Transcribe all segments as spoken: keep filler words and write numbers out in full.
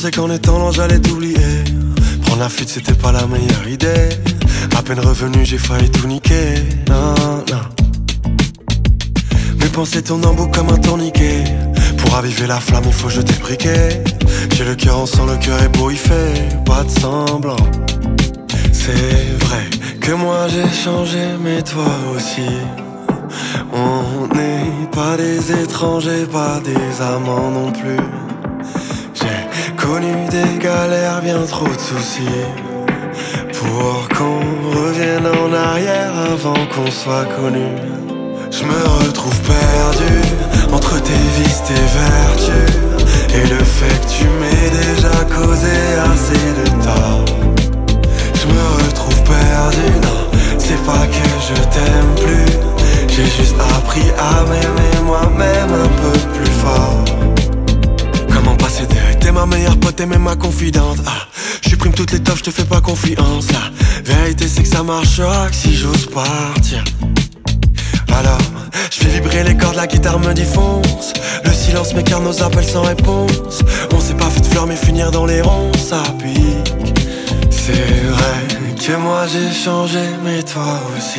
pensais qu'en étant lent j'allais t'oublier. Prendre la fuite c'était pas la meilleure idée. À peine revenu j'ai failli tout niquer. Non, non. Mes pensées tournent en boucle comme un tourniquet. Pour raviver la flamme il faut jeter le briquet. J'ai le cœur en sang, le cœur est beau, il fait pas de semblant. C'est vrai que moi j'ai changé mais toi aussi. On n'est pas des étrangers, pas des amants non plus. J'ai connu des galères, bien trop de soucis pour qu'on revienne en arrière avant qu'on soit connu. Je me retrouve perdu entre tes vices, tes vertus et le fait que tu m'aies déjà causé assez de tort. Je me retrouve perdu, non, c'est pas que je t'aime plus. J'ai juste appris à m'aimer moi-même un peu plus fort. Comment passer derrière, t'es ma meilleure pote, t'es même ma confidente. Ah, je supprime toutes les toffes, je te fais pas confiance. La vérité c'est que ça marchera que si j'ose partir. Alors, je fais vibrer les cordes, la guitare me dit fonce. Le silence m'écarte nos appels sans réponse. On s'est pas fait de fleurs mais finir dans les ronds, ça pique. C'est vrai que moi j'ai changé mais toi aussi.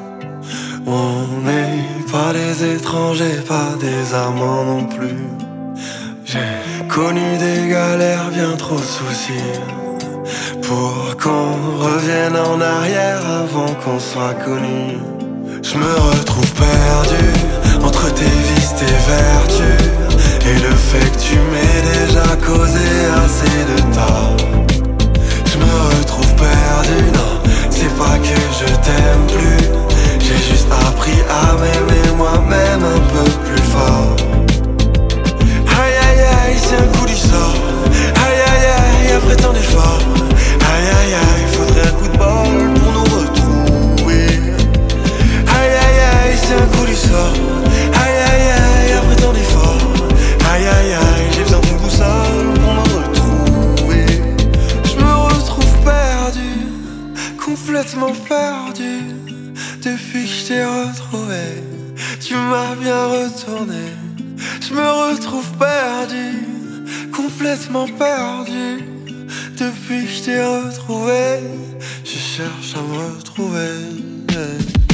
On n'est pas des étrangers, pas des amants non plus. J'ai connu des galères, bien trop de soucis pour qu'on revienne en arrière avant qu'on soit connu. Je me retrouve perdu entre tes vices, tes vertus et le fait que tu m'aies déjà causé assez de tort. Je me retrouve perdu, non, c'est pas que je t'aime plus. J'ai juste appris à m'aimer moi-même un peu plus fort. Aïe aïe aïe, c'est un coup du sort. Aïe aïe aïe, après tant d'efforts. Aïe aïe aïe, faudrait un coup de bol pour nous retrouver. Aïe aïe aïe, c'est un coup du sort. Aïe aïe aïe, après tant d'efforts. Aïe aïe aïe, j'ai besoin d'une boussole pour me retrouver. Je me retrouve perdu, complètement perdu. Depuis que je t'ai retrouvé, tu m'as bien retourné. Je me retrouve perdu, complètement perdu. Depuis que je t'ai retrouvé, je cherche à me retrouver.